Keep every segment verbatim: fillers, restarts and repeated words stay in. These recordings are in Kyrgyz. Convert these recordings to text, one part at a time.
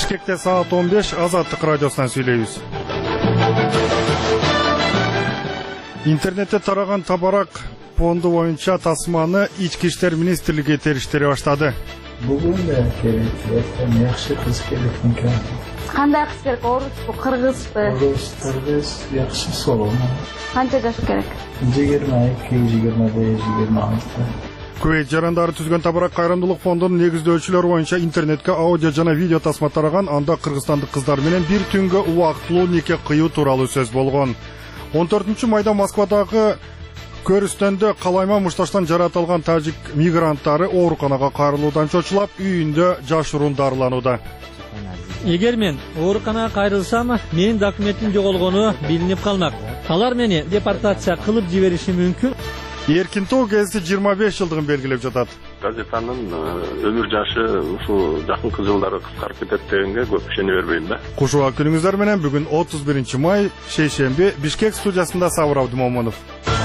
Бишкекте саат он беш, Азаттык радиосунан сүйлөйбүз. Интернетте тараган табарак фонду боюнча тасманы Ички иштер министрлиги териштире баштады. Бүгүн да керек, жакшы кыз керек экен. Кандай кыз керек? Орусбу, кыргызбы? Орус, кыргыз, жакшы солону. Канча жаш керек? жыйырма эки, жыйырма беш, жыйырма алты. Кувейт жарандары түзгөн табарак кайрымдуулук фондунун негиздөөчүлөрү боюнча интернетке аудио жана видео тасма тараган, анда кыргызстандык кыздар менен бир түнгө убактылуу нике кыюу тууралуу сөз болгон. он төртүнчү майда Москвадагы көрүстөндө калайма мушташтан жаратылган тажик мигранттары ооруканага кайрылуудан чочулап, үйүндө жашыруун дарыланууда. Эгер мен ооруканага кайрылсам, менин документим жоголгону билинип калмак. Алар мени депортация кылып жибериши мүмкүн. Эркинтоо гезити жыйырма беш жылдыгын белгилеп жатат. Газетанын өмүр жашы ушул жакынкы жылдары кыскарып кетет дегенге көп ишене бербейм да. Кушуга күнүңүздөр менен бүгүн отуз биринчи май, шейшемби, Бишкек студиясында Сабыр Абдымомунов.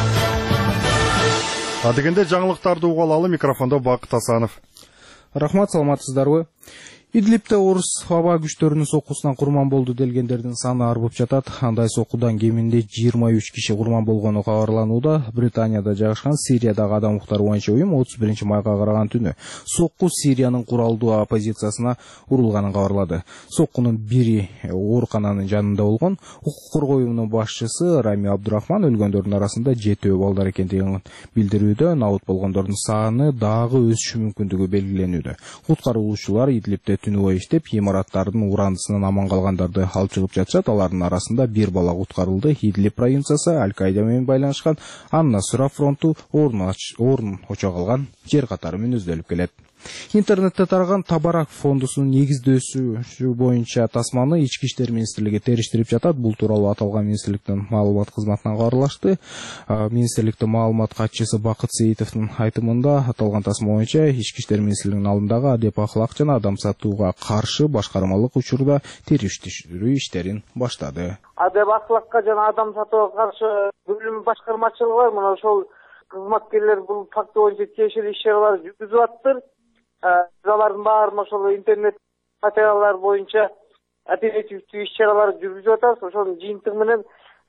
Адегенде жаңылыктарды угалалы, микрофондо Бакыт Асанов. Рахмат, саламатсыздарбы? Идлибте орус аба күчтөрүнүн соккусунан курман болду делгендердин саны арбып жатат. Андай соккудан кеминде жыйырма үч киши курман болгону кабарланууда. Британияда жайгашкан Сириядагы адам укуктары боюнча уюм отуз биринчи майга караган түнү сокку Сириянын куралдуу оппозициясына урулганын кабарлады. Соккунун бири оорукананын жанында болгон. Укук коргоо уюмунун башчысы Рами Абдурахман өлгөндөрдүн арасында жетөө балдар экендигин билдирүүдө, наут болгондордун саны дагы өсүшү мүмкүндүгү белгиленүүдө. Куткаруучулар Идлибте түнү бою иштеп, имараттардын урандысынан аман калгандарды алып чыгып жатышат. Алардын арасында бир бала куткарылды. Идлиб провинциясы Аль-Каида менен байланышкан Ан-Насра фронту орун очо калган жер катары мүнөздөлүп келет. Интернетте тараган табарак фондусунун негиздөөсү боюнча тасманы Ички иштер министрлиги териштирип жатат. Бул тууралуу аталган министрликтин маалымат кызматынан кабарлашты. Министрликтин маалымат катчысы Бакыт Сейитовдун айтымында аталган тасма боюнча Ички иштер министрлигинин алдындагы адеп акылак жана адам сатууга каршы башкармалык учурда териштирүү иштерин баштады. Адеп акылакка жана адам сатууга каршы бөлүм башкармачылыгы бар. Мына ошол кызматкерлер бул факт боюнча тиешелүү иш-чаралар жүргүзүп атыптыр. Алардын баарын ошол интернет материалдар боюнча оперативдүү иш-чаралар жүргүзүп атабыз. Ошонун жыйынтыгы менен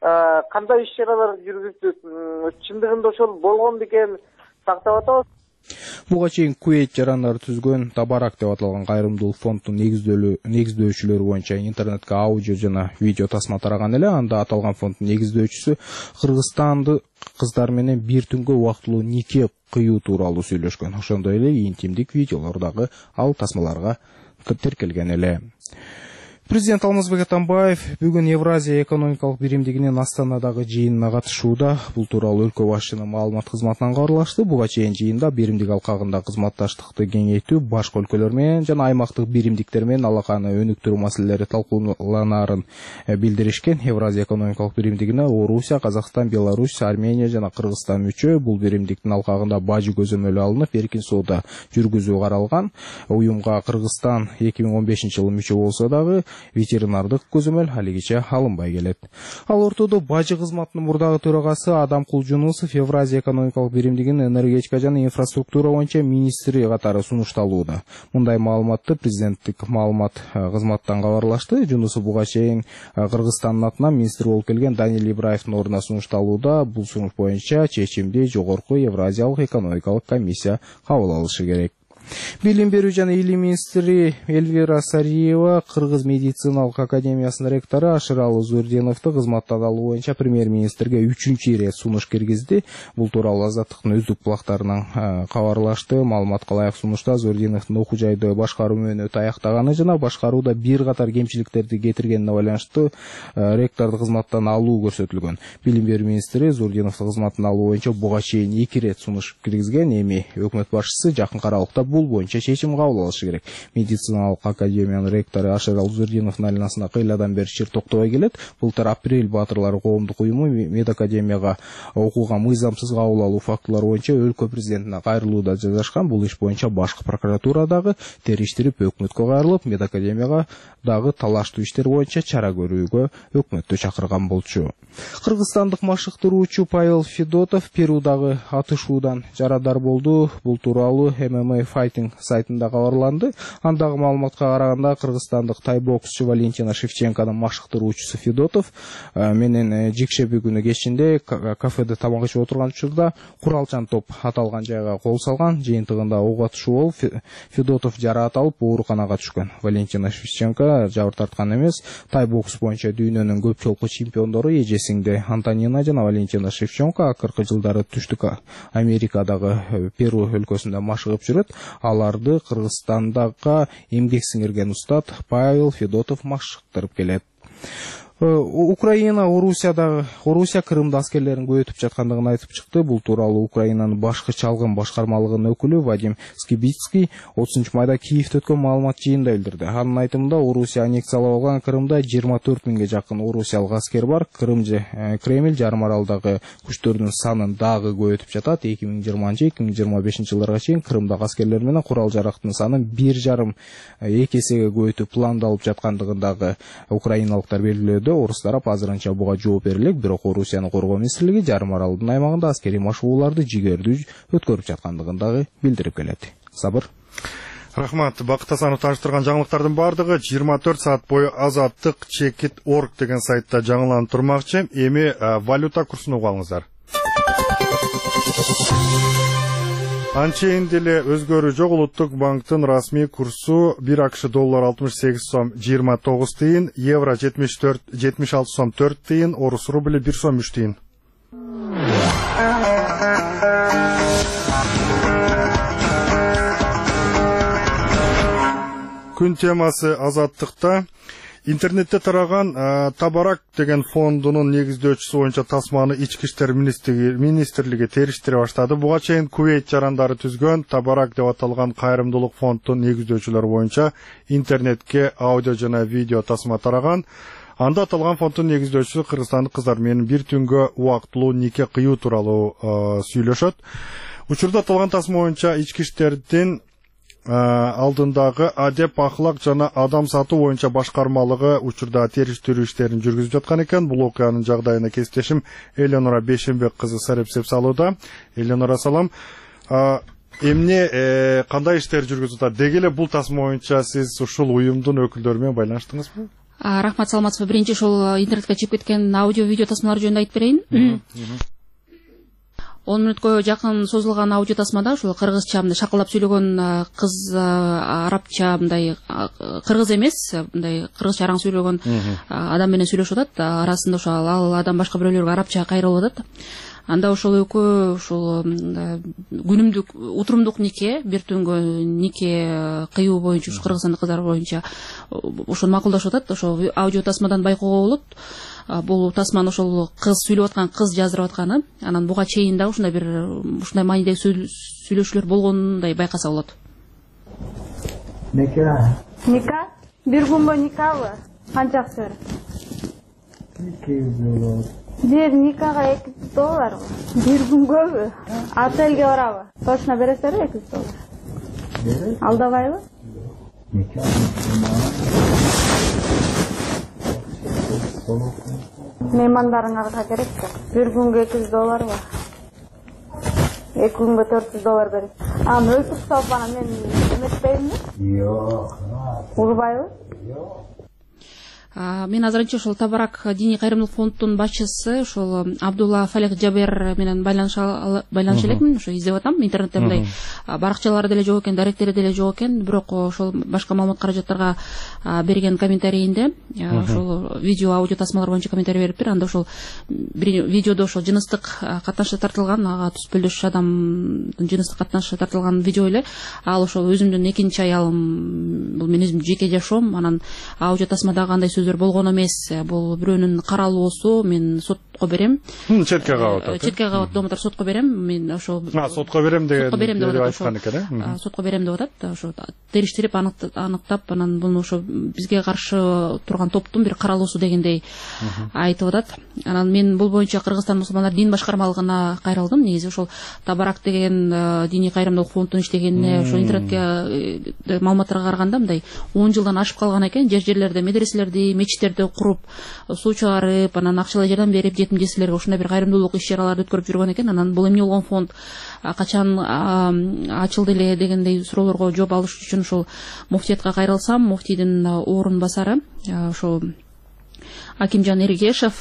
кандай иш-чаралар жүргүздүк, чындыгында ошол болгон бекен тактап атабыз. Буга чейин Кувейт жарандары түзгөн табарак деп аталган кайрымдуулук фондунун негиздөөчүлөрү боюнча интернетке аудио жана видео тасма тараган эле. Анда аталган фонддун негиздөөчүсү Кыргызстанды кыздар менен бир түнгө убактылуу нике кыюу тууралуу сүйлөшкөн. Ошондой эле интимдик видеолор дагы ал тасмаларга тиркелген эле. Президент Алмазбек Атамбаев бүгүн Евразия экономикалык биримдигинин Астанадагы жыйынына катышууда. Бул тууралуу өлкө башчынын маалымат кызматынан кабарлашты. Буга чейин жыйында биримдик алкагында кызматташтыкты кеңейтүү, башка өлкөлөр менен жана аймактык биримдиктер менен алаканы өнүктүрүү маселелери талкууланарын билдиришкен. Евразия экономикалык биримдигине Орусия, Казакстан, Беларусь, Армения жана Кыргызстан мүчө. Бул биримдиктин алкагында бажы көзөмөлү алынып, эркин соода жүргүзүү каралган. Уюмга Кыргызстан эки миң он бешинчи жылы мүчө болсо дагы ветеринардык көзөмөл алигиче алынбай келет. Ал ортодо бажы кызматынын мурдагы төрагасы Адам Кулжунусов Евразия экономикалык биримдигинин энергетика жана инфраструктура боюнча министри катары сунушталууда. Мындай маалыматты президенттик маалымат кызматтан кабарлашты. Жунусов буга чейин Кыргызстандын атынан министр болуп келген Даниил Ибраевдин ордуна сунушталууда. Бул сунуш боюнча чечимди жогорку Евразиялык экономикалык комиссия кабыл алышы керек. Билим берүү жана илим министри Эльвира Сариева Кыргыз медициналык академиясынын ректору Ашыралы Зурдиновду кызматтан алуу боюнча премьер-министрге үчүнчү ирет сунуш киргизди. Бул тууралуу Азаттыктын үздүк булактарынан кабарлашты. Маалыматка ылайык сунушта Зурдиновдун окуу жайды башкаруу мөөнөтү аяктаганы жана башкарууда бир катар кемчиликтерди кетиргенине байланыштуу ректорду кызматтан алуу көрсөтүлгөн. Билим берүү министри Зурдиновду кызматтан алуу боюнча буга чейин эки ирет сунуш киргизген. Эми өкмөт башчысы жакын аралыкта бул боюнча чечим кабыл алышы керек. Медициналык академиянын ректору Ашыралы Зурдиновдун айланасына кыйладан бери чыр токтобой келет. Былтыр Апрель баатырлары коомдук уюму медакадемияга окууга мыйзамсыз кабыл алуу фактылары боюнча өлкө президентине кайрылууда жазышкан. Бул иш боюнча башкы прокуратура дагы териштирип өкмөткө кайрылып, медакадемияга дагы талаштуу иштер боюнча чара көрүүгө өкмөттү чакырган болчу. Кыргызстандык машыктыруучу Павел Федотов Перудагы атышуудан жарадар болду. Бул тууралуу эм эм а Fight сайтын сайтында кабарланды. Андагы маалыматка караганда кыргызстандык тай боксчу Валентина Шевченконун машыктыруучусу Федотов менен жекшеби күнү кечинде кафеде тамак ичип отурган учурда куралчан топ аталган жайга кол салган. Жыйынтыгында ок атышуу болуп Федотов жараат алып ооруканага түшкөн. Валентина Шевченко жабыр тарткан эмес. Тай бокс боюнча дүйнөнүн көп жолку чемпиондору эжесиңде Антонина жана Валентина Шевченко акыркы жылдары Түштүк Америкадагы Перу өлкөсүндө машыгып жүрөт. Аларды Кыргызстандагы эмгек сиңирген устат Павел Федотов машыктырып келет. Украина Орусияда Орусия Крымда аскерлерин көбөйтүп жаткандыгын айтып чыкты. Бул тууралуу Украинанын башкы чалгын башкармалыгынын өкүлү Вадим Скибицкий отузунчу майда Киевде өткөн маалымат жыйынында билдирди. Анын айтымында Орусия аннексиялап алган Крымда жыйырма төрт миңге жакын орусиялык аскер бар. Крым же Кремль жарым аралдагы күчтөрдүн санын дагы көбөйтүп жатат. эки миң жыйырманчы эки миң жыйырма бешинчи жылдарга чейин Крымдагы аскерлер менен курал жарактын санын бир жарым эки эсеге көбөйтүү пландалып жаткандыгын дагы украиналыктар белгилөөдө. Орус тарап азырынча буга жооп бере элек, бирок Орусиянын коргоо министрлиги жарым аралдын аймагында аскерий машыгууларды жигердүү өткөрүп жаткандыгын дагы билдирип келет. Сабыр. Рахмат. Бакыт Асанов тааныштырган жаңылыктардын бардыгы жыйырма төрт саат бою азаттык чекит точка орг деген сайтта жаңыланып турмакчы. Эми валюта курсун угуп алыңыздар. Анчейин деле өзгөрүү жок. Улуттук банктын расмий курсу бир акш доллар алтымыш сегиз сом жыйырма тогуз тыйын, евро жетимиш төрт жетимиш алты сом төрт тыйын, орус рубли бир сом үч тыйын. Күн темасы азаттыкта. Интернетте тараган Табарак деген фондунун негиздөөчүсү боюнча тасманы ички иштер министрлиги териштире баштады. Буга чейин Кувейт жарандары түзгөн Табарак деп аталган кайрымдуулук фондунун негиздөөчүлөрү боюнча интернетке аудио жана видео тасма тараган. Анда аталган фонддун негиздөөчүсү кыргызстандык кыздар менен бир түнгө убактылуу нике кыюу тууралуу сүйлөшөт. Учурда аталган тасма боюнча ички иштердин алдындагы адеп, ахлак жана адам сатуу боюнча башкармалыгы учурда териштирүү иштерин жүргүзүп жаткан экен. Бул окуянын жагдайына кесиптешим Эленора Бешенбек кызы сарепсеп салууда. Эленора, салам. Эмне кандай иштер жүргүзүп атат? Деги эле бул тасма боюнча сиз ушул уюмдун өкүлдөрү менен байланыштыңызбы? Рахмат, саламатсызбы. Биринчи ошол интернетке чыгып кеткен аудио видео тасмалар жөнүндө айтып берейин. он мүнөткө жакын созулган аудио тасмада ушул кыргызча мындай шакылдап сүйлөгөн кыз арабча мындай кыргыз эмес, мындай кыргызча араң сүйлөгөн адам менен сүйлөшүп атат. Арасында ошол ал адам башка бирөөлөргө арабча кайрылып атат. Анда ошол экөө ушул күнүмдүк утурумдук нике, бир түнгө нике кыюу боюнча ушу кыргызстандык кыздар боюнча ошону макулдашып атат. Ошол аудио тасмадан байкоого болот. Бул тасманы ошол кыз сүйлөп аткан, кыз жаздырып атканы. Анан буга чейин да ушундай бир ушундай маанидеги сүйлөшүүлөр болгонундай байкаса болот. Ника. Ника? Бир күнгө никабы? Канча акча берет? эки жүз доллар. Бир никага эки жүз долларбы? Бир күнгөбү? Отелге барабы? Точно бересиздерби эки жүз доллар? Берет. Алдабайбы? Ника. Меймандарыңарга керек да. Бир күнгө эки жүз долларбы? Эки күнгө төрт жүз доллар берет. А, өлтүрүп салып анан мен эметпеймби? Жок. Урбайбы? Жок. Мен азырынча ошол Табарак диний кайрымдуулук фондунун башчысы ошол Абдулла Фалек Жабер менен байланыша байланыша элекмин. Ошо издеп атам. Интернетте мындай баракчалары деле жок экен, даректери деле жок экен. Бирок ошол башка маалымат каражаттарга берген комментарийинде ошол видео аудио тасмалар боюнча комментарий бериптир. Анда ошол видеодо ошол жыныстык катнашчы тартылган, ага түспөлдөш адамдын жыныстык катнашы тартылган видео эле. Ал ошол өзүмдүн экинчи аялым, бул мен өзүм жеке жашоом. Анан аудио тасмадагы андай сөздөр болгон эмес. Бул бирөөнүн каралуусу, мен сотко берем. Четке кабат атат. Четке кабат домотор сотко берем. Мен ошо сотко берем деген деп айткан экен. Сотко берем деп атат. Ошо териштирип аныктап, анан буну ошо бизге каршы турган топтун бир каралуусу дегендей айтып атат. Анан мен бул боюнча Кыргызстан мусулмандар дин башкармалыгына кайрылдым. Негизи ошол Табарак деген диний кайрымдуулук фондунун иштегенине, ошо интернетке маалыматтарга караганда мындай он жылдан ашып калган экен. Жер жерлерде медреселерди, мечиттерди куруп, суу чыгарып, анан акчалай жардам берип, жетимдестелерге ушундай бир кайрымдуулук иш чараларды өткөрүп жүргөн экен. Анан бул эмне болгон фонд, качан ачылды эле дегендей суроолорго жооп алыш үчүн ушул муфтиятка кайрылсам, муфтийдин орун басары ошо Акимжан Эргешев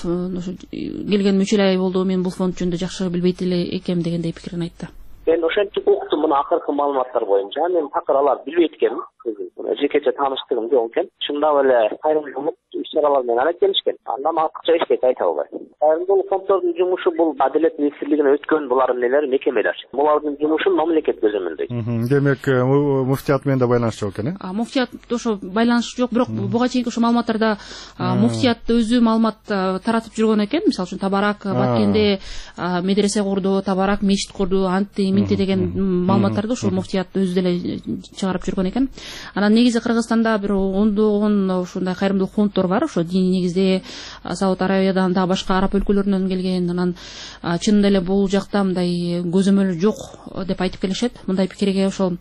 келген үч ай болду, мен бул фонд жөнүндө жакшы билбейт эле экем дегендей пикирин айтты. Мен ошентип уктум, мына акыркы маалыматтар боюнча. Мен такыр алар билбейт экенмин. Жекече тааныштыгым жок экен. Шундап эле кайрымдуулук иш-чаралар менен алек келишкен. Андан артыкча эч айта албайм. Кайрымдуулук фонддордун жумушу бул Адилет министрлигине өткөн булардын нелери, мекемелер. Булардын жумушун мамлекет көзөмөлдөйт. Демек, муфтият менен да байланыш жок экен, э? Муфтият ошо байланыш жок, бирок буга чейинки ошо маалыматтарда муфтият өзү маалымат таратып жүргөн экен. Мисалы үчүн Табарак Баткенде медресе курду, Табарак мечит курду, анти минти деген маалыматтарды ошо муфтият өзү деле чыгарып жүргөн экен. Анан негизи Кыргызстанда бир ондогон ушундай кайрымдуулук фонддор бар. Ошо диний негизде Сауд Арабиядан да башка араб өлкөлөрүнөн келген. Анан чынында эле бул жакта мындай көзөмөл жок деп айтып келишет. Мындай пикирге ошол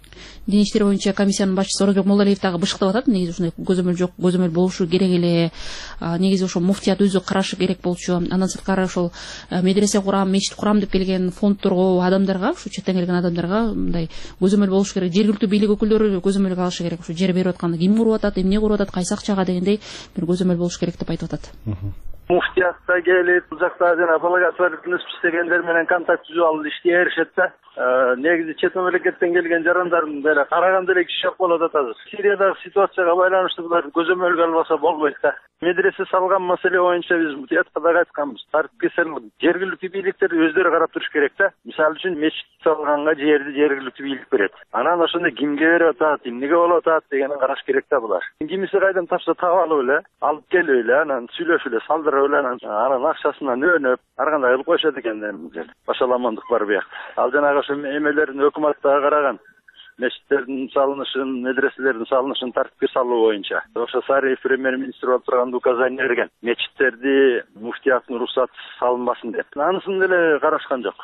Дин иштери боюнча комиссиянын башчысы Оразбек Молдалиев дагы бышыктап атат. Негизи ушундай көзөмөл жок, көзөмөл болушу керек эле. Негизи ошо муфтият өзү карашы керек болчу. Андан сырткары ошол медресе курам, мечит курам деп келген фонддорго, адамдарга, ушу четтен келген адамдарга мындай көзөмөл болуш керек. Жергиликтүү бийлик өкүлдөрү көзөмөлгө алышы керек. Ушу жер берип атканда ким куруп атат, эмне куруп атат, кайсы акчага дегендей бир көзөмөл болуш керек деп айтып атат. Муфтиятта келип, бул жакта жана благотворительность иштегендер менен контакт түзүп алып ишти эришет да. Негизи чет мамлекеттен келген жарандардын деле караганда эле киши жок болот атат. Сириядагы ситуацияга байланыштуу булар көзөмөлгө албаса болбойт да. Медресе салган маселе боюнча биз муфтиятка дагы айтканбыз. Тартипкесел жергиликтүү бийликтер өздөрү карап туруш керек да. Мисалы үчүн мечит салганга жерди жергиликтүү бийлик берет. Анан ошондо кимге берип атат, эмнеге болуп атат дегенин караш керек да булар. Кимиси кайдан тапса таап алып эле, алып келип эле, анан сүйлөшүп эле, салдырып эле, анан акчасынан өнөп, ар кандай кылып коюшат экен. Башаламандык бар биякта. Ал жанагы ошо эмелердин өкмөттөгү караган мечиттердин салынышын, медреселердин салынышын тартипке салуу боюнча. Ошо Сариев премьер-министр болуп турганда указание берген. Мечиттерди муфтияттын уруксаты салынбасын деп. Анысын деле карашкан жок.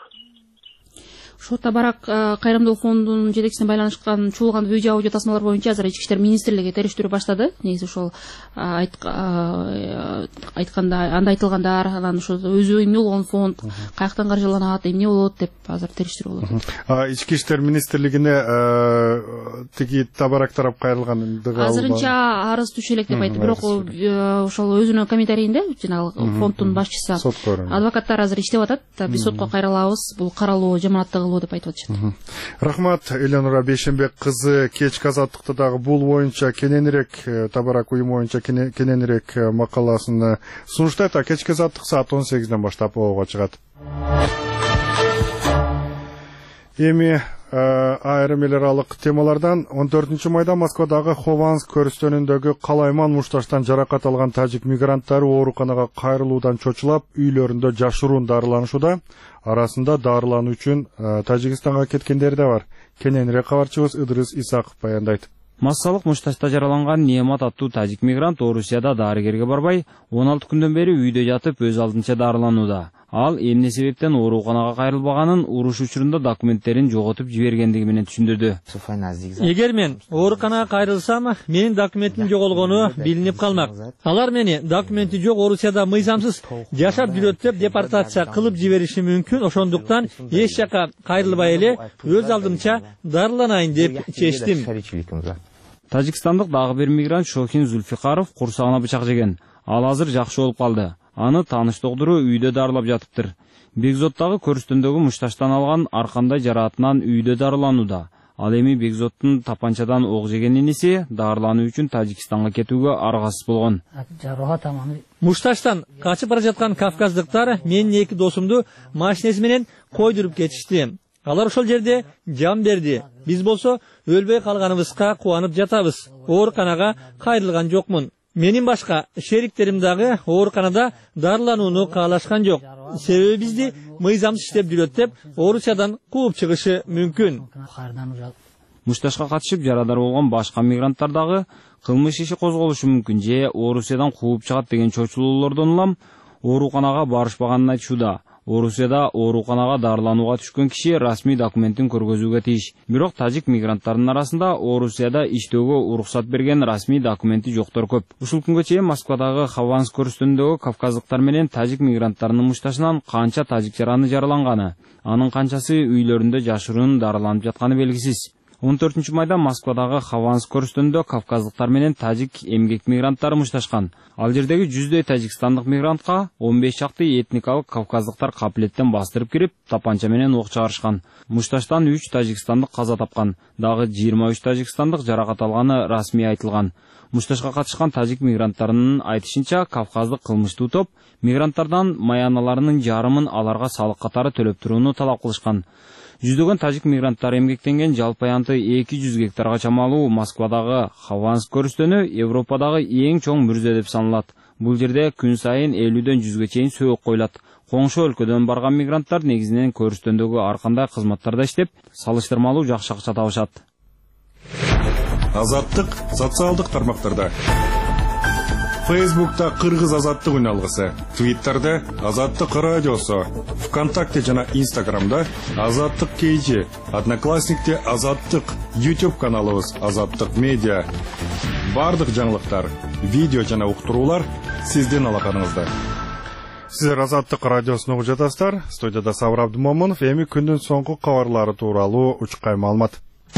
Ошо Табарак кайрымдуулук фондунун жетекчисине байланышкан чуулган видео аудио тасмалар боюнча азыр Ички иштер министрлиги териштирүү баштады. Негизи ошол айтканда, анда айтылгандар, анан ошо өзү эмне болгон фонд, каяктан каржыланат, эмне болот деп азыр териштирүү болот. Ички иштер министрлигине тиги Табарак тарап кайрылгандыгы азырынча арыз түшө элек деп айтты. Бирок ошол өзүнүн комментарийинде жанагы фонддун башчысы адвокаттар азыр иштеп атат. Биз сотко кайрылабыз, бул каралуу жамааттыгы деп айтып атышат. Рахмат, Эленура Бейшенбек кызы. Кечки азаттыкта дагы бул боюнча кененирээк, Табарак уюму боюнча кененирээк макаласын сунуштайт. Кечки азаттык саат он сегизден баштап ого чыгат. Эми айрым эл аралык темалардан он төртүнчү майда Москвадагы Хованск көрүстөнүндөгү Калайман мушташтан жаракат алган тажик мигранттары ооруканага кайрылуудан чочулап, үйлөрүндө жашыруун дарыланышууда. Арасында дарылануу үчүн Тажикстанга кеткендер да бар. Кененирээк кабарчыбыз Ыдырыс Исаков баяндайт. Массалык мушташта жараланган Неамат аттуу тажик мигрант Орусияда дарыгерге барбай, он алты күндөн бери үйдө жатып өз алдынча дарыланууда. Ал эмне себептен ооруканага кайрылбаганын уруш учурунда документтерин жоготуп жибергендиги менен түшүндүрдү. Эгер мен ооруканага кайрылсам, менин документим жоголгону билинип калмак. Алар мени документи жок Орусияда мыйзамсыз жашап жүрөт деп депортация кылып жибериши мүмкүн. Ошондуктан эч жака кайрылбай эле өз алдымча дарыланайын деп чечтим. Тажикстандык дагы бир мигрант Шохин Зульфикаров курсагына бычак жеген. Ал азыр жакшы болуп калды. Аны тааныш доктору үйдө дарылап жатыптыр. Бекзоттагы көрүстөндөгү мушташтан алган аркандай жараатынан үйдө дарыланууда. Ал эми Бекзоттун тапанчадан ок жеген иниси дарылануу үчүн Тажикстанга кетүүгө аргасыз болгон. Мушташтан качып бара жаткан кавказдыктар менин эки досумду машинеси менен койдуруп кетишти. Алар ошол жерде жан берди. Биз болсо өлбөй калганыбызга кубанып жатабыз. Ооруканага кайрылган жокмун. Менин башка шериктерим дагы ооруканада дарыланууну каалашкан жок. Себеби бизди мыйзамсыз иштеп жүрөт деп Орусиядан кууп чыгышы мүмкүн. Мушташка катышып жарадар болгон башка мигранттар дагы кылмыш иши козголушу мүмкүн же Орусиядан кууп чыгат деген чочулуулордон улам ооруканага барышпаганын айтышууда. Орусияда ооруканага дарыланууга түшкөн киши расмий документин көргөзүүгө тийиш. Бирок тажик мигранттарынын арасында Орусияда иштөөгө уруксат берген расмий документи жоктор көп. Ушул күнгө чейин Москвадагы Хованск көрүстөнүндөгү кавказдыктар менен тажик мигранттарынын мушташынан канча тажик жараны жараланганы, анын канчасы үйлөрүндө жашыруун дарыланып жатканы белгисиз. он төртүнчү майда Москвадагы Хованск көрүстөнүндө кавказдыктар менен тажик эмгек мигранттары мушташкан. Ал жердеги жүздөй тажикстандык мигрантка он беш чакты этникалык кавказдыктар капилеттен бастырып кирип, тапанча менен ок чыгарышкан. Мушташтан үч тажикстандык каза тапкан, дагы жыйырма үч тажикстандык жаракат алганы расмий айтылган. Мушташка катышкан тажик мигранттарынын айтышынча, кавказдык кылмыштуу топ мигранттардан маяналарынын жарымын аларга салык катары төлөп турууну талап кылышкан. Жүздөгөн тажик мигранттар эмгектенген жалпы аянты эки жүз гектарга чамалуу Москвадагы Хованск көрүстөнү Европадагы эң чоң мүрзө деп саналат. Бул жерде күн сайын элүүдөн жүзгө чейин сөөк коюлат. Коңшу өлкөдөн барган мигранттар негизинен көрүстөндөгү ар кандай кызматтарда иштеп, салыштырмалуу жакшы акча табышат. Азаттык социалдык тармактарда. Фейсбукта Кыргыз азаттык үналгысы, Твиттерде Азаттык радиосу, ВКонтакте жана Инстаграмда Азаттык кейжи, Одноклассникте Азаттык, YouTube каналыбыз Азаттык медиа. Бардык жаңылыктар, видео жана уктуруулар сиздин алаканыңызда. Сиздер Азаттык радиосуну угуп жатасыздар. Студияда Сабыр Абдымомунов, эми күндүн соңку кабарлары тууралуу учкай маалымат.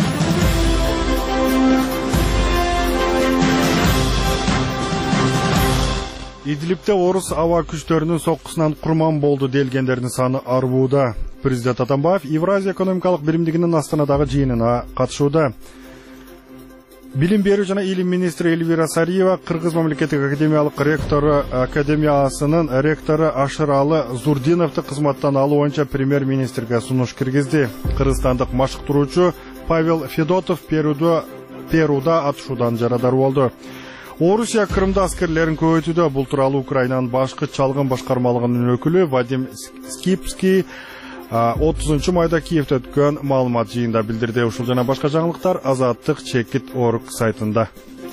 Идлибте орус аба күчтөрүнүн соккусунан курман болду делгендердин саны арбууда. Президент Атамбаев Евразия экономикалык биримдигинин Астанадагы жыйынына катышууда. Билим берүү жана илим министри Эльвира Сариева Кыргыз мамлекеттик академиялык ректору академиясынын ректору Ашыралы Зурдиновду кызматтан алуу боюнча премьер-министрге сунуш киргизди. Кыргызстандык машыктыруучу Павел Федотов Перуда Перуда атышуудан жарадар болду. Орусия Крымда аскерлерин көбөйтүүдө. Бул тууралуу Украинанын башкы чалгын башкармалыгынын өкүлү Вадим Скипский отузунчу майда Киевде өткөн маалымат жыйында билдирди. Ушул жана башка жаңылыктар Азаттык чекит орг сайтында.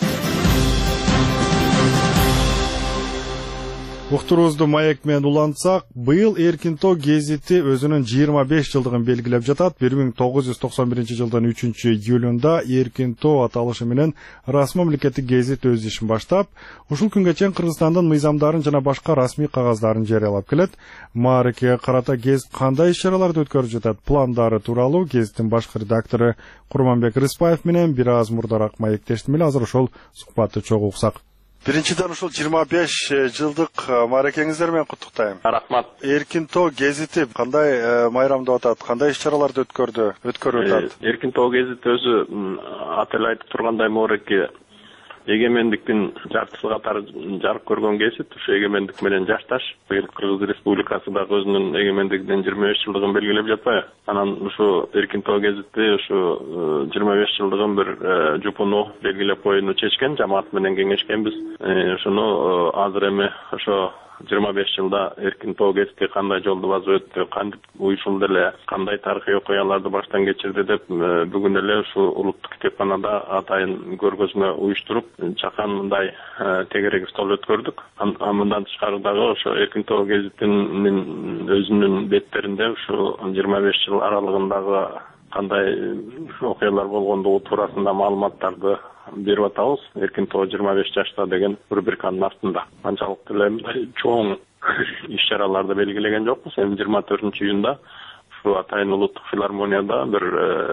Уктуруубузду маек менен улантсак, быйыл Эркинто гезити өзүнүн жыйырма беш жылдыгын белгилеп жатат. бир миң тогуз жүз токсон биринчи жылдын үчүнчү июлунда Эркинто аталышы менен расмий мамлекеттик гезит өз ишин баштап, ушул күнгө чейин Кыргызстандын мыйзамдарын жана башка расмий кагаздарын жарыялап келет. Мааракеге карата гезит кандай иш-чараларды өткөрүп жатат? Пландары тууралуу гезиттин башкы редактору Курманбек Рыспаев менен бир аз мурдараак маектештим эле. Азыр ошол сухбатты чогуу уксак. Биринчиден ушул жыйырма беш жылдык мааракеңиздер менен куттуктайм. Рахмат. Эркинто гезити кандай майрамдап атат, кандай иш-чараларды өткөрдү, өткөрүп атат? Эркинто гезити өзү аты эле айтып тургандай маараке эгемендиктин жартысы катары жарык көргөн гезит, ушу эгемендик менен жашташ. Быйыл Кыргыз Республикасы дагы өзүнүн эгемендигинин жыйырма беш жылдыгын белгилеп жатпайбы? Анан ушу Эркинто гезити ушу жыйырма беш жылдыгын бир жупуну белгилеп коюуну чечкен, жамаат менен кеңешкенбиз. Ошону азыр эми ошо жыйырма беш жылда Эркинто гезити кандай жолду басып өттү, кантип уюшулду эле, кандай тарыхый окуяларды баштан кечирди деп бүгүн эле ушу улуттук китепканада атайын көргөзмө уюштуруп, чакандай тегерек стол өткөрдүк. Мындан тышкары дагы ошо Эркинто гезитинин өзүнүн беттеринде ушу жыйырма беш жыл аралыгындагы кандай окуялар болгондугу туурасында маалыматтарды берип атабыз. Эркинто жыйырма беш жашта деген рубриканын артында. Анчалык деле чоң иш-чараларды белгилеген жокпуз. Эми жыйырма төртүнчү июнда ушу атайын улуттук филармонияда бир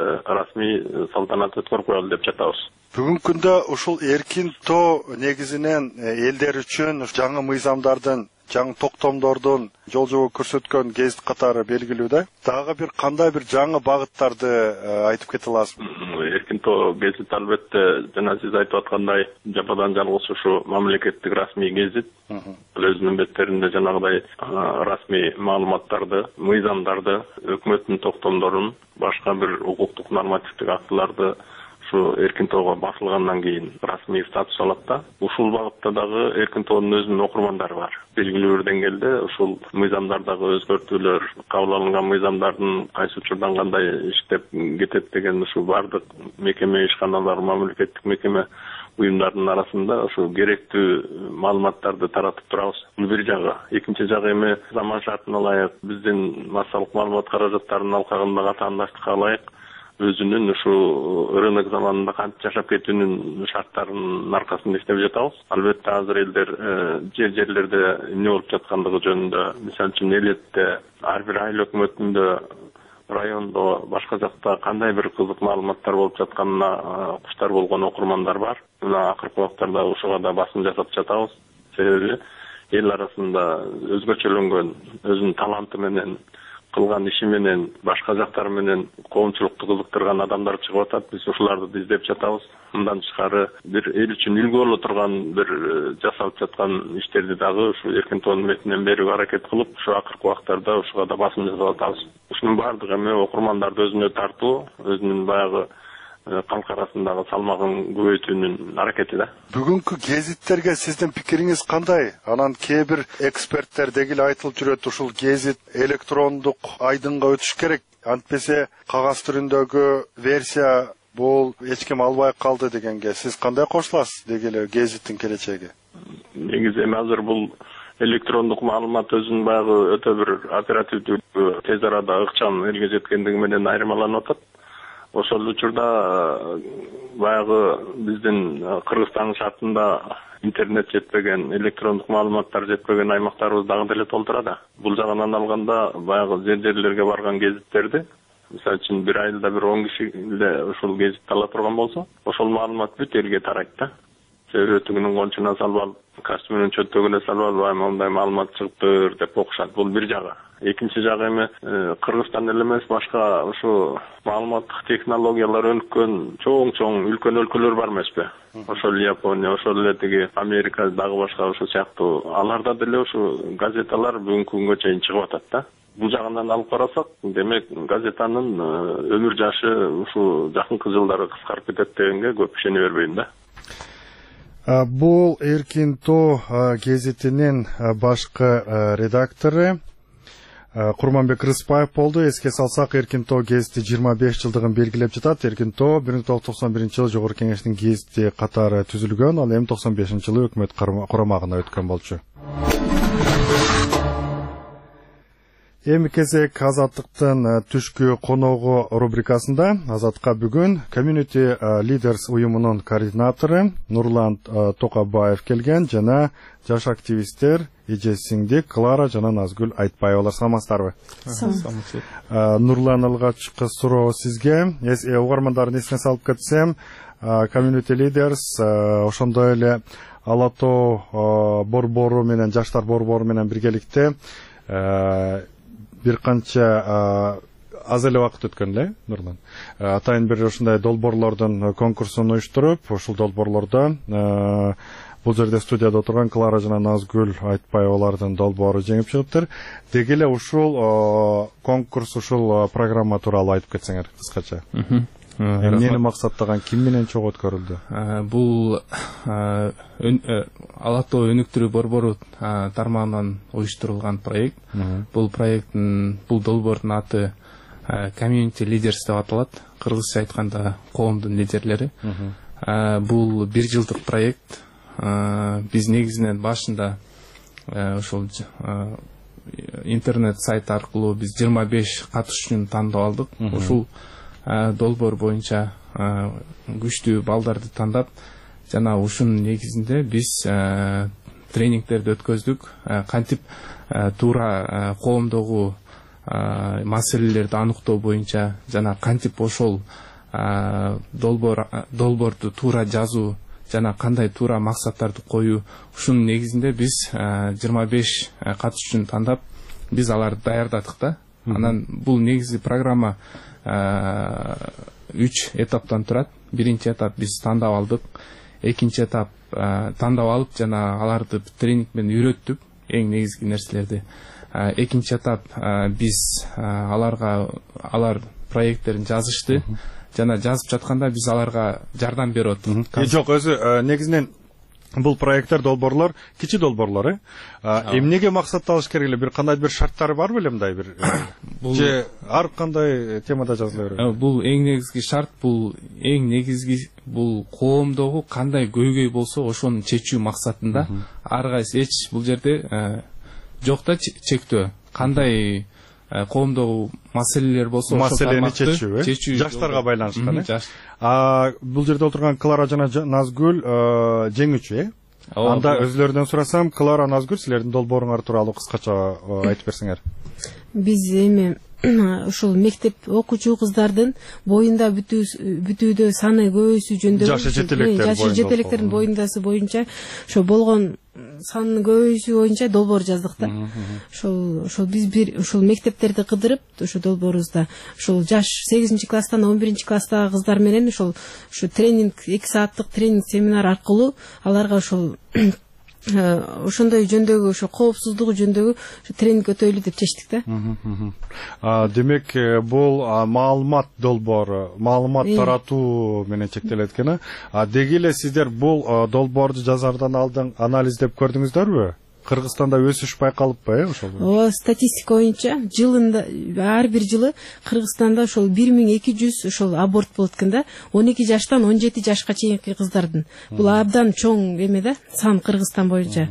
расмий салтанат өткөрүп коелу деп жатабыз. Бүгүнкү күндө ушул Эркинто негизинен элдер үчүн жаңы мыйзамдардын, жаңы токтомдордун жол жобо көрсөткөн гезит катары белгилүүдө. Дагы бир кандай бир жаңы багыттарды айтып кете аласызбы? Эркинто гезит албетте жана сиз айтып аткандай жападан жалгыз ушу мамлекеттик расмий гезит. Өзүнүн беттеринде жанагыдай расмий маалыматтарды, мыйзамдарды, өкмөттүн токтомдорун, башка бир укуктук нормативдик актыларды ушу Эркинтого басылгандан кийин расмий статус алат да. Ушул багытта дагы Эркинтонун өзүнүн окурмандары бар. Белгилүү бир деңгээлде ушул мыйзамдардагы өзгөртүүлөр, кабыл алынган мыйзамдардын кайсы учурдан кандай иштеп кетет деген ушу бардык мекеме ишканалар, мамлекеттик мекеме уюмдардын арасында ошо керектүү маалыматтарды таратып турабыз. Бул бир жагы. Экинчи жагы эми заман шартына ылайык биздин массалык маалымат каражаттарынын алкагындагы атаандаштыкка ылайык өзүнүн ушу рынок заманында кантип жашап кетүүнүн шарттарынын аркасында иштеп жатабыз. Албетте азыр элдер жер жерлерде эмне болуп жаткандыгы жөнүндө, мисалы үчүн Элетте, ар бир айыл өкмөтүндө, райондо, башка жакта кандай бир кызык маалыматтар болуп жатканына куштар болгон окурмандар бар. Мына акыркы убактарда ушуга да басым жасап жатабыз. Себеби эл арасында өзгөчөлөнгөн, өзүнүн таланты менен кылган иши менен, башка жактары менен коомчулукту кызыктырган адамдар чыгып атат. Биз ушуларды издеп жатабыз. Мындан тышкары бир эл үчүн үлгү боло турган бир жасалып жаткан иштерди дагы ушу эркин тоонун метинен берүүгө аракет кылып, ушу акыркы убактарда ушуга да басым жасап атабыз. Ушунун баардыгы эми окурмандарды өзүнө тартуу, өзүнүн баягы калк арасындагы салмагын көбөйтүүнүн аракети да. Бүгүнкү гезиттерге сиздин пикириңиз кандай? Анан кээ бир эксперттер дегил айтылып жүрөт, ушул гезит электрондук айдынга өтүш керек. Антпесе кагаз түрүндөгү версия бул эч ким албай калды дегенге сиз кандай кошуласыз дегиле гезиттин келечеги? Негизи эми азыр бул электрондук маалымат өзүнүн баягы өтө бир оперативдүүлүгү тез арада ыкчам элге жеткендиги менен айырмаланып атат. Ошол учурда баягы биздин Кыргызстан шартында интернет жетпеген, электрондук маалыматтар жетпеген аймактарыбыз дагы деле толтура да. Бул жагынан алганда баягы жер жерлерге барган гезиттерди, мисалы үчүн бир айылда бир он киши эле ушул гезитти ала турган болсо, ошол маалымат бүт элге тарайт да. Себеби өтүгүнүн кончуна салып алып, костюмунун чөттөгү эле салып алып, мондай маалымат чыгыптыр деп окушат. Бул бир жагы. Экинчи жагы эми Кыргызстан эле эмес, башка ушу маалыматтык технологиялар өнүккөн чоң-чоң үлкөн өлкөлөр бар эмеспи? Ошол Япония, ошол эле тиги Америка, дагы башка ушул сыяктуу. Аларда деле ушу газеталар бүгүнкү күнгө чейин чыгып атат да. Бул жагынан алып карасак, демек газетанын өмүр жашы ушу жакынкы жылдары кыскарып кетет дегенге көп ишене бербейм да. Бул Эркин Тоо гезитинин башкы редактору Курманбек Рыспаев болду. Эске салсак, Эркин Тоо гезити жыйырма беш жылдыгын белгилеп жатат. Эркин Тоо бир миң тогуз жүз токсон биринчи жылы Жогорку Кеңештин гезити катары түзүлгөн, ал эми токсон бешинчи жылы өкмөт курамагына өткөн болчу. Эми кезек Азаттыктын түшкү коногу рубрикасында Азатка бүгүн Community Leaders уюмунун координатору Нурлан Токабаев келген жана жаш активисттер эжесиңди Клара жана Назгүл Айтбаевалар. Саламатсыздарбы? Нурлан, алгачкы суроо сизге. Угармандардын эсине салып кетсем, Community Leaders ошондой эле Ала Тоо борбору менен, жаштар борбору менен биргеликте бир канча аз эле убакыт өткөн эле, Нурлан. Атайын бир ушундай долбоорлордун конкурсун уюштуруп, ушул долбоорлордо бул жерде студияда отурган Клара жана Назгүл Айтбаевалардын долбоору жеңип чыгыптыр. Деги эле ушул конкурс, ушул программа тууралуу айтып кетсеңер кыскача. Эмнени максаттаган, ким менен чогуу өткөрүлдү? Бул Ала Тоо өнүктүрүү борбору тармагынан уюштурулган проект. Бул проекттин, бул долбоордун аты Community Leaders деп аталат. Кыргызча айтканда коомдун лидерлери. Бул бир жылдык проект. Биз негизинен башында ошол интернет сайт аркылуу биз жыйырма беш катышуучуну тандап алдык. Ушул долбоор боюнча күчтүү балдарды тандап, жана ушунун негизинде биз тренингтерди өткөздүк. Кантип туура коомдогу маселелерди аныктоо боюнча жана кантип ошол долбоор долбоорду туура жазуу жана кандай туура максаттарды коюу, ушунун негизинде биз жыйырма беш катышуучуну тандап, биз аларды даярдадык да. Анан бул негизи программа үч этаптан турат. Биринчи этап биз тандап алдык. Экинчи этап тандап алып жана аларды тренинг менен үйрөттүк эң негизги нерселерди. Экинчи этап биз аларга алар проекттерин жазышты. Жана жазып жатканда биз аларга жардам берип аттык. Жок, өзү негизинен бул проекттер, долбоорлор кичи долбоорлор, эмнеге максатталыш керек эле? Бир кандай бир шарттары бар беле мындай бир? Же ар кандай темада жазыла берет? Бул эң негизги шарт, бул эң негизги бул коомдогу кандай көйгөй болсо ошону чечүү максатында ар кайсы эч бул жерде жок да чектөө кандай коомдогу маселелер болсо маселени чечүү чечүү жаштарга байланышкан э бул жерде отурган Клара жана Назгүл жеңүүчү э анда өзүлөрүнөн сурасам, Клара, Назгүл, силердин долбооруңар тууралуу кыскача айтып берсеңер. Биз эми ушул мектеп окуучу кыздардын боюнда бүтүүдө саны көбөйүүсү жөнүндө жашы жетелектердин жашы жетелектердин боюндасы боюнча ошо болгон санын көбөйүүсү боюнча долбоор жаздык да. Ошол ошол биз бир ушул мектептерди кыдырып, ошо долбоорубузда ушул жаш сегизинчи класстан он биринчи класстагы кыздар менен ушул ушу тренинг эки сааттык тренинг семинар аркылуу аларга ушул ошондой жөндөгү ошо коопсуздугу жөндөгү тренинг өтөйлү деп чечтик да. Демек бул маалымат долбоору, маалымат таратуу менен чектелет экен. А деги эле сиздер бул долбоорду жазардан алдын анализдеп көрдүңүздөрбү? Кыргызстанда өсүш байкалыппы, э, ошол? Ооба, статистика боюнча жылында ар бир жылы Кыргызстанда ошол бир миң эки жүз ошол аборт болот экен да, он эки жаштан он жети жашка чейинки кыздардын. Бул абдан чоң эме да, сан Кыргызстан боюнча.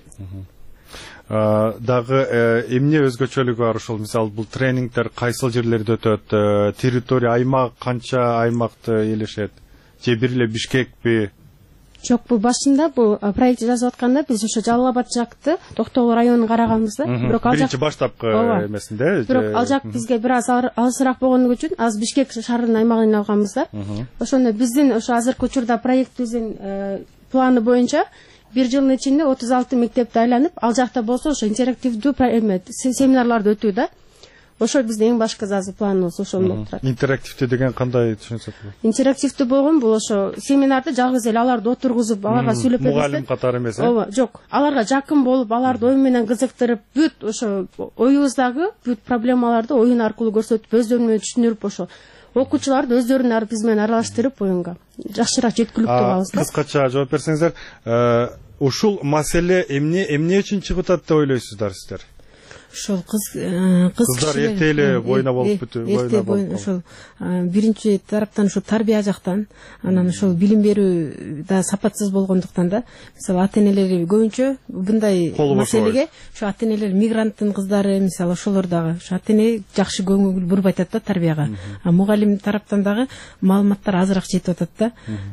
Дагы эмне өзгөчөлүгү бар ошол, мисалы бул тренингдер кайсыл жерлерде өтөт, территория, аймак канча аймакты элешет, же бир эле Бишкекпи? Жок, бул башында бул проект жазып атканда биз ошо Жалал Абад жакты, Токтогул районун караганбыз да. Бирок ал жак биринчи баштапкы эмесинде. Бирок ал жак бизге бир аз алысыраак болгону үчүн аз Бишкек шаарынын аймагын алганбыз да. Ошондо биздин ошо азыркы учурда проектибиздин планы боюнча бир жылдын ичинде отуз алты мектепти айланып, ал жакта болсо ошо интерактивдүү семинарларды өтүү да. Ошо биздин эң башкы азыр планыбыз ошондо турат. Интерактивдүү деген кандай түшүнсөк болот? Интерактивдүү болгон бул ошо семинарды жалгыз эле аларды отургузуп, аларга сүйлөп беребиз. Мугалим катары эмес, э? Ооба, жок. Аларга жакын болуп, аларды ой менен кызыктырып, бүт ошо оюбуздагы бүт проблемаларды оюн аркылуу көрсөтүп, өздөрү менен түшүндүрүп, ошо окуучуларды өздөрүнүн биз менен аралаштырып оюнга жакшыраак жеткиликтүү кылабыз да. Кыскача жооп берсеңиздер, ушул маселе эмне эмне үчүн чыгып атат деп ойлойсуздар сиздер? Ошол кыз кыздар эрте эле боюна болуп бүтү, боюна болуп. Ошол биринчи тараптан ошо тарбия жактан, анан ошол билим берүү да сапатсыз болгондуктан да, мисалы ата-энелери көбүнчө мындай маселеге ошо ата-энелер мигранттын кыздары, мисалы ошолор дагы ошо ата-эне жакшы көңүл бурбай атат да тарбияга. А мугалим тараптан дагы маалыматтар азыраак жетип атат да.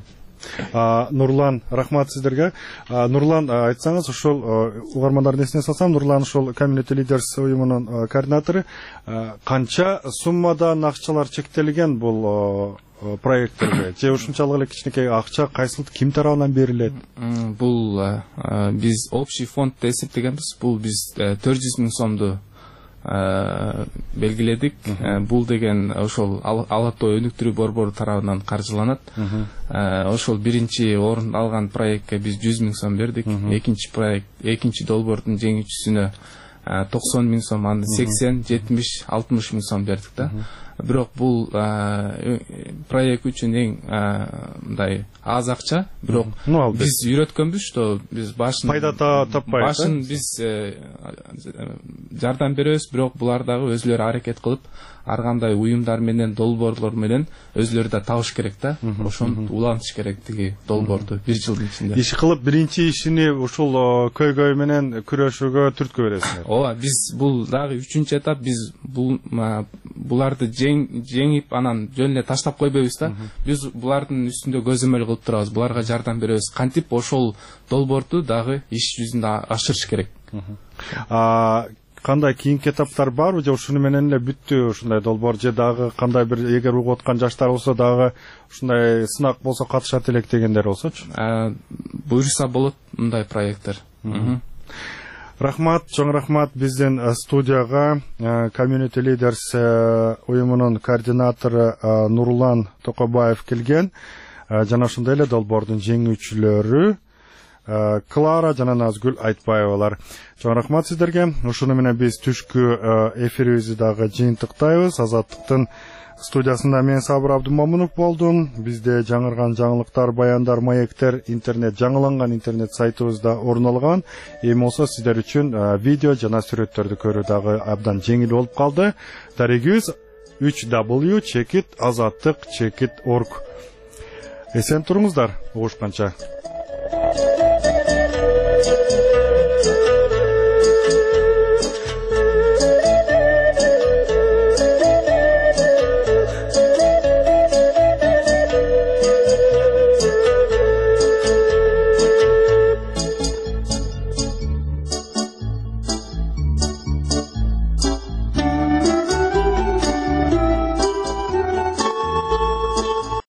Нурлан, рахмат сиздерге. Нурлан, айтсаңыз, ошол угармандардын эсине салсам, Нурлан ошол Community Leaders уюмунун координатору, канча суммадан акчалар чектелген бул проекттерге? Же ушунчалык эле кичинекей акча кайсыл ким тарабынан берилет? Бул биз общий фондду эсептегенбиз. Бул биз төрт жүз миң сомду белгиледик. Бул деген ошол Ала Тоо өнүктүрүү борбору тарабынан каржыланат. Ошол биринчи орун алган проектке биз жүз миң сом бердик. Экинчи проект, экинчи долбоордун жеңүүчүсүнө токсон миң сом, анда сексен, жетимиш, алтымыш миң сом бердик да. Бирок бул проект үчүн эң мындай аз акча, бирок биз үйрөткөнбүз, что биз башын пайда таппайбыз. Башын биз жардам беребиз, бирок булар дагы өзлөрү аракет кылып, ар кандай уюмдар менен, долбоорлор менен өзлөрү да табыш керек да. Ошону улантыш керек тиги долбоорду бир жылдын ичинде. Иш кылып биринчи ишини ушул көйгөй менен күрөшүүгө түрткү бересиңер. Ооба, биз бул дагы үчүнчү этап, биз бул буларды жеңип анан жөн эле таштап койбойбуз да. Биз булардын үстүндө көзөмөл кылып турабыз, буларга жардам беребиз. Кантип ошол долбоорду дагы иш жүзүндө ашырыш керек. Кандай кийинки этаптар барбы, же ушуну менен эле бүттү ушундай долбоор, же дагы кандай бир эгер угуп аткан жаштар болсо дагы ушундай сынак болсо катышат элек дегендер болсочу? Буюрса болот мындай проекттер. Рахмат, чоң рахмат биздин студияга Community Leaders уюмунун координатору Нурлан Токобаев келген. Жана ошондой эле долбоордун жеңүүчүлөрү Клара жана Назгүл Айтбаевалар. Чоң рахмат сиздерге. Ушуну менен биз түшкү эфирибизди дагы жыйынтыктайбыз. Азаттыктын студиясында мен Сабыр Абдумамунов болдум. Бизде жаңырган жаңылыктар, баяндар, маектер, интернет, жаңыланган интернет сайтыбызда орун алган. Эми болсо сиздер үчүн видео жана сүрөттөрдү көрүү дагы абдан жеңил болуп калды. Дарегиз үч дабл ю чекит азаттык чекит точка орг. Эсен туруңуздар, угушканча.